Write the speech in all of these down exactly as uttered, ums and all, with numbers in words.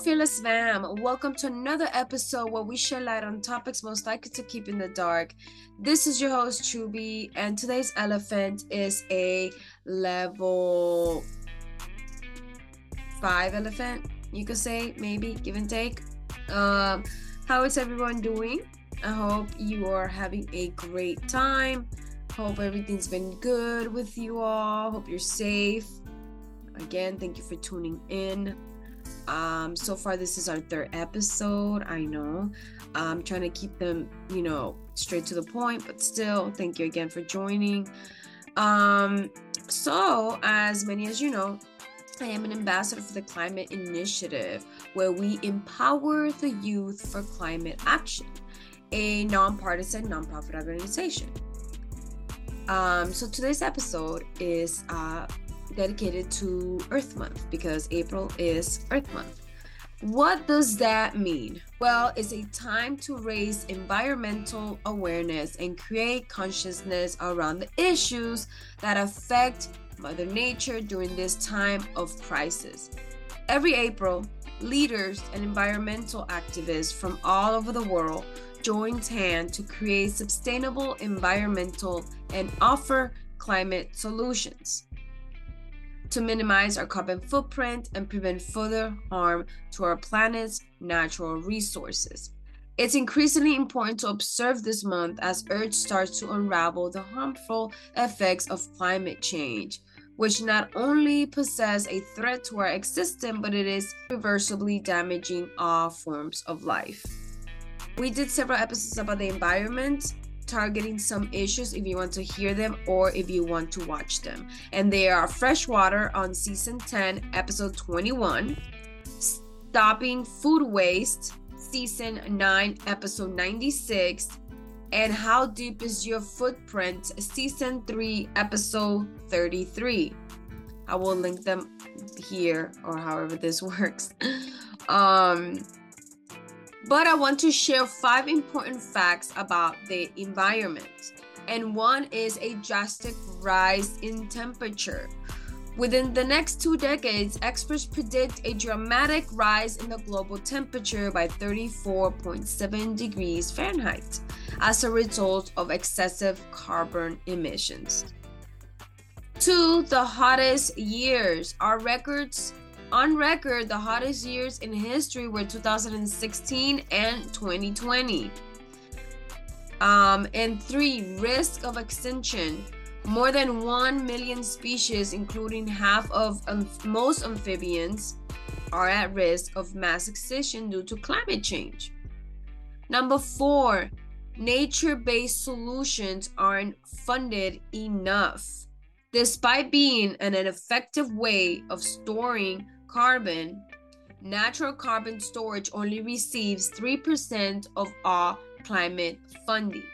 Fearless Fam. Welcome to another episode where we share light on topics most likely to keep in the dark. This is your host, Chubby, and today's elephant is a level five elephant, you could say, maybe, give and take. Um, how is everyone doing? I hope you are having a great time. Hope everything's been good with you all. Hope you're safe. Again, thank you for tuning in. Um, so far, this is our third episode. I know I'm trying to keep them, you know, straight to the point, but still, thank you again for joining. Um, so, as many as you know, I am an ambassador for the Climate Initiative, where we empower the youth for climate action, a nonpartisan nonprofit organization. Um, so today's episode is uh, dedicated to Earth Month because April is Earth Month. What does that mean? Well, it's a time to raise environmental awareness and create consciousness around the issues that affect Mother Nature during this time of crisis. Every April, leaders and environmental activists from all over the world join hands to create sustainable environmental and offer climate solutions to minimize our carbon footprint and prevent further harm to our planet's natural resources. It's increasingly important to observe this month as Earth starts to unravel the harmful effects of climate change, which not only poses a threat to our existence, but it is irreversibly damaging all forms of life. We did several episodes about the environment, targeting some issues if you want to hear them or if you want to watch them. And they are Freshwater on season ten, episode twenty-one, Stopping Food Waste, season nine, episode ninety-six, and How Deep Is Your Footprint, season three, episode thirty-three. I will link them here or however this works. Um, But I want to share five important facts about the environment. And one is a drastic rise in temperature. Within the next two decades, experts predict a dramatic rise in the global temperature by thirty-four point seven degrees Fahrenheit as a result of excessive carbon emissions. Two, the hottest years. Our records On record, the hottest years in history were two thousand sixteen and twenty twenty. Um, and three, risk of extinction. More than one million species, including half of um, most amphibians, are at risk of mass extinction due to climate change. Number four, nature-based solutions aren't funded enough. Despite being an effective way of storing carbon, natural carbon storage only receives three percent of all climate funding.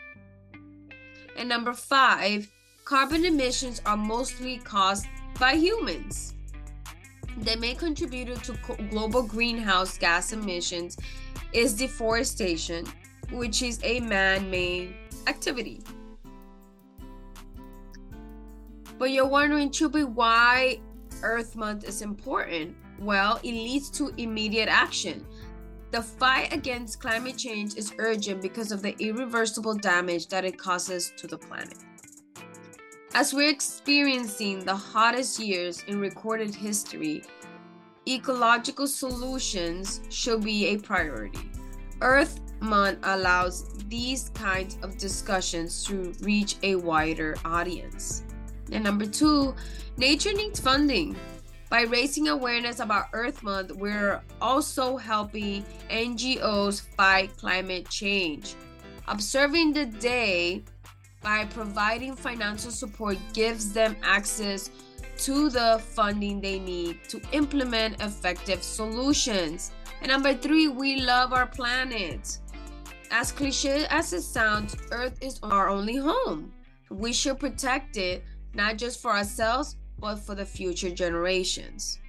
And number five, carbon emissions are mostly caused by humans. The main contributor to global greenhouse gas emissions is deforestation, which is a man-made activity. But you're wondering, Chubby, why Earth Month is important? Well, it leads to immediate action. The fight against climate change is urgent because of the irreversible damage that it causes to the planet. As we're experiencing the hottest years in recorded history, ecological solutions should be a priority. Earth Month allows these kinds of discussions to reach a wider audience. And number two, nature needs funding. By raising awareness about Earth Month, we're also helping N G Os fight climate change. Observing the day by providing financial support gives them access to the funding they need to implement effective solutions. And number three, we love our planet. As cliche as it sounds, Earth is our only home. We should protect it, not just for ourselves, but for the future generations.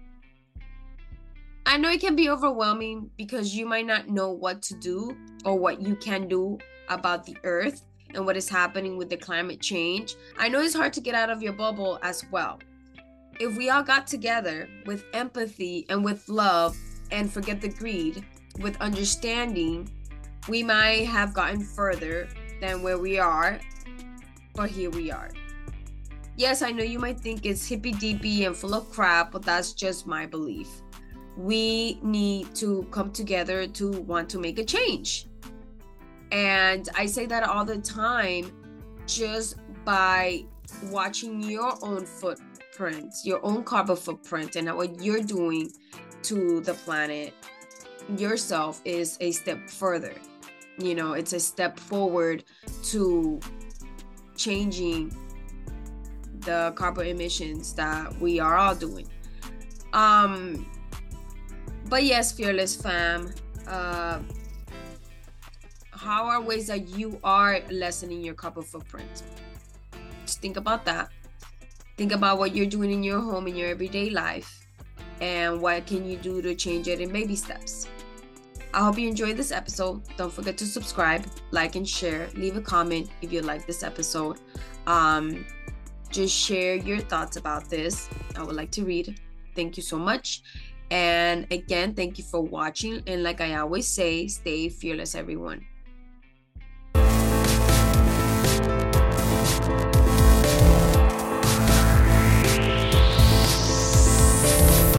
I know it can be overwhelming because you might not know what to do or what you can do about the Earth and what is happening with the climate change. I know it's hard to get out of your bubble as well. If we all got together with empathy and with love, and forget the greed. With understanding, we might have gotten further than where we are, but here we are. Yes, I know you might think it's hippy-dippy and full of crap, but that's just my belief. We need to come together to want to make a change. And I say that all the time, just by watching your own footprint, your own carbon footprint, and what you're doing to the planet yourself is a step further. You know, it's a step forward to changing the carbon emissions that we are all doing. Um, but yes, Fearless Fam, uh, how are ways that you are lessening your carbon footprint? Just think about that. Think about what you're doing in your home, in your everyday life, and what can you do to change it in baby steps. I hope you enjoyed this episode. Don't forget to subscribe, like, and share. Leave a comment if you like this episode. Um, just share your thoughts about this. I would like to read. Thank you so much. And again, thank you for watching. And like I always say, stay fearless, everyone.